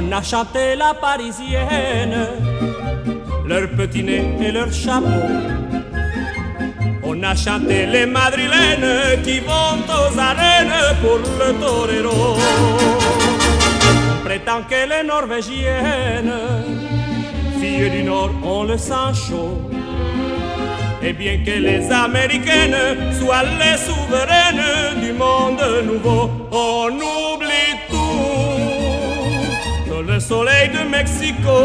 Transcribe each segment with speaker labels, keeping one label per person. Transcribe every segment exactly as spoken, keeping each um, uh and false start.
Speaker 1: On a chanté la parisienne, leur petit nez et leur chapeau. On a chanté les madrilènes qui vont aux arènes pour le torero. On prétend que les norvégiennes, filles du Nord, ont le sang chaud. Et bien que les américaines soient les souveraines du monde nouveau, on oublie tout. Dans le soleil de Mexico,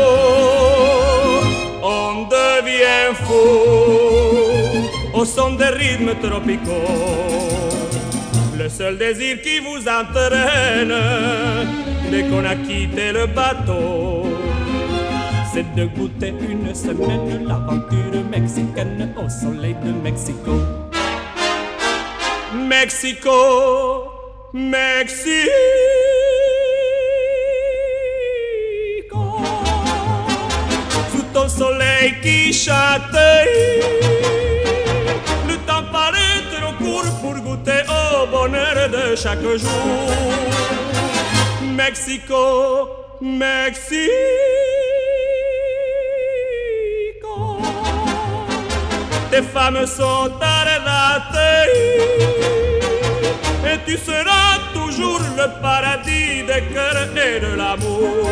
Speaker 1: on devient fou au son des rythmes tropicaux. Le seul désir qui vous entraîne dès qu'on a quitté le bateau, c'est de goûter une semaine l'aventure mexicaine au soleil de Mexico. Mexico, Mexico. Sous ton soleil qui châtaille, le temps paraît trop court pour goûter au bonheur de chaque jour. Mexico, Mexico. Tes femmes sont arrêtées et tu seras toujours le paradis des cœurs et de l'amour.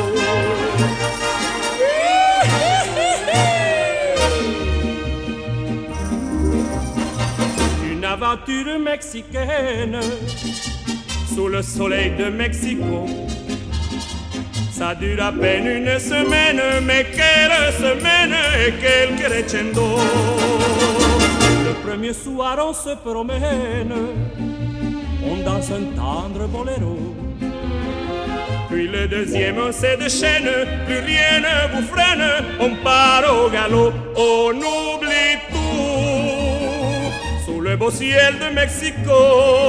Speaker 1: Une aventure mexicaine sous le soleil de Mexico. Ça dure à peine une semaine, mais quelle semaine et quel crescendo. Le premier soir on se promène, on danse un tendre boléro. Puis le deuxième on se déchaîne, plus rien ne vous freine, on part au galop, on oublie tout. Sous le beau ciel de Mexico,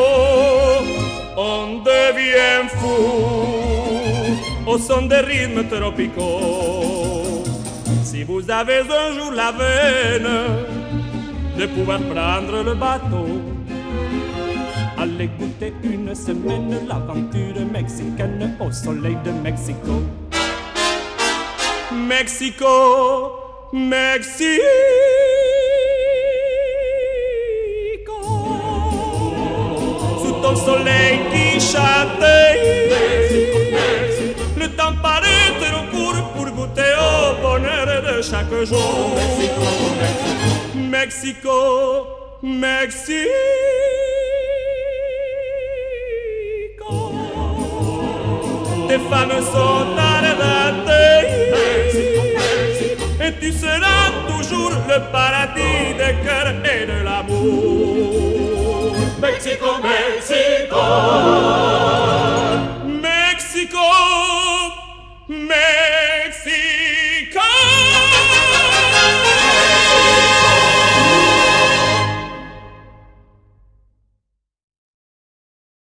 Speaker 1: on devient fou au son des rythmes tropicaux. Si vous avez un jour la veine de pouvoir prendre le bateau, allez goûter une semaine l'aventure mexicaine au soleil de Mexico. Mexico, Mexico. Sous ton soleil qui châtaille, le temps paraît trop court pour goûter au bonheur de chaque jour. Mexico, Mexico. Tes femmes sont arrêtées et tu seras toujours le paradis des cœurs et de l'amour.